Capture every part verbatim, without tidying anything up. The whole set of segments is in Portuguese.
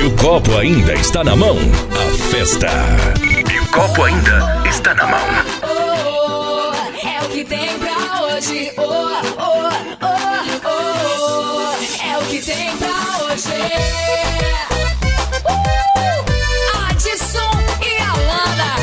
o copo ainda está na mão, a festa. E o copo ainda está na mão. Oh, é o que tem pra hoje. Oh, oh, oh, oh, é o que tem pra hoje. Uh, Adson e Alana.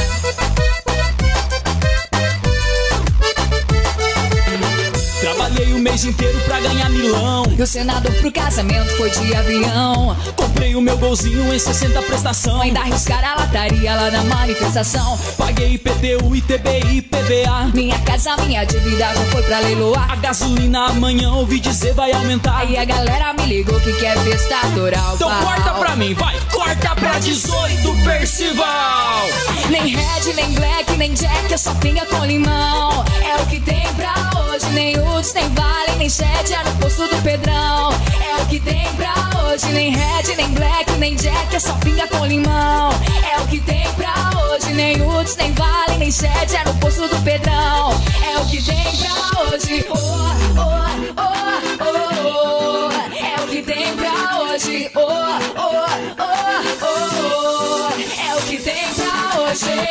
Trabalhei o mês inteiro pra ganhar milão. E o senador pro casamento foi de avião. Comprei o meu golzinho em sessenta prestação. Ainda arriscaram a lataria lá na manifestação. Paguei I P T U, I T B I, I P V A. Minha casa, minha dívida já foi pra leiloar. A gasolina amanhã ouvi dizer vai aumentar. Aí a galera me ligou que quer festa toral. Então corta pra mim, vai, corta pra dezoito, Percival. Nem Red, nem Black, nem Jack, é só pinga com limão. É o que tem pra hoje. Nem Uds, nem Vale, nem Shed, é no posto do Pedrão. É o que tem pra hoje. Nem Red, nem Black, nem Jack, é só pinga com limão. É o que tem pra hoje. Nem Uds, nem Vale, nem Shed, é no posto do Pedrão. É o que tem pra hoje. Oh, oh, oh, oh, oh. É o que tem pra hoje. Oh, oh, oh, oh, oh. É o que tem pra hoje.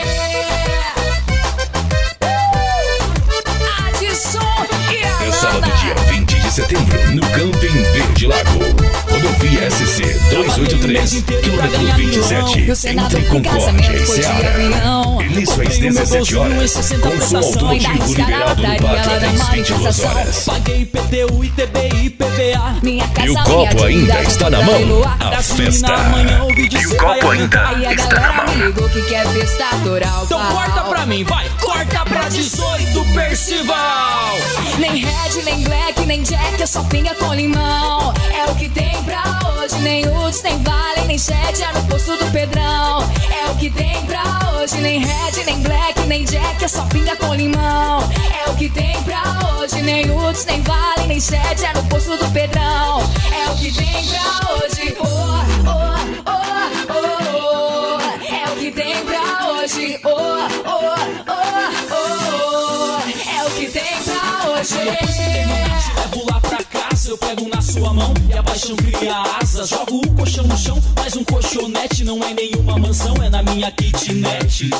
É sábado, dia vinte de setembro, no Camping Verde Lago. Rodovia S C duzentos e oitenta e três, quilômetro vinte e sete, entre Concórdia e Ceará. Início às dezessete horas, com som automotivo liberado no pátio até às vinte e duas horas. Paguei I P T U, I T B I, I P V A. E o copo ainda está na mão, a festa. E o copo ainda está na mão. Então corta pra mim, vai, corta pra dezoito, Percival. Nem Red, nem Black, nem Jack, é só pinga com limão. É o que tem pra hoje. Nem Uds, nem Vale, nem Shed, é no posto do Pedrão. É o que tem pra hoje. Nem Red, nem Black, nem Jack, é só pinga com limão. É o que tem pra hoje. Nem Uds, nem Vale, nem Shed, é no posto do Pedrão. É o que tem pra hoje. Oh, oh, oh, oh, oh. É o que tem pra hoje. Oh, oh, oh, oh. É o que tem pra hoje. Depois que terminar, te levo lá pra casa. Eu pego na sua mão e a paixão cria asas. Jogo o colchão no chão, mas um colchonete. Não é nenhuma mansão, é na minha kitnet.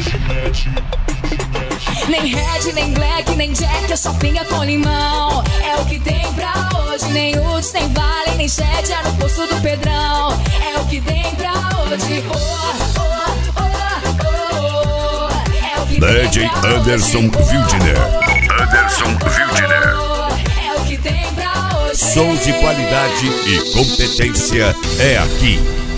Nem Red, nem Black, nem Jack, é só pinga com limão. É o que tem pra hoje. Nem Uds, nem Vale, nem Shed, é no posto do Pedrão. É o que tem pra hoje. Oh, oh, oh, oh, oh. É o que D tem J pra Anderson hoje. Wildner. Anderson Wildner. É o que tem pra hoje. Som de qualidade e competência é aqui.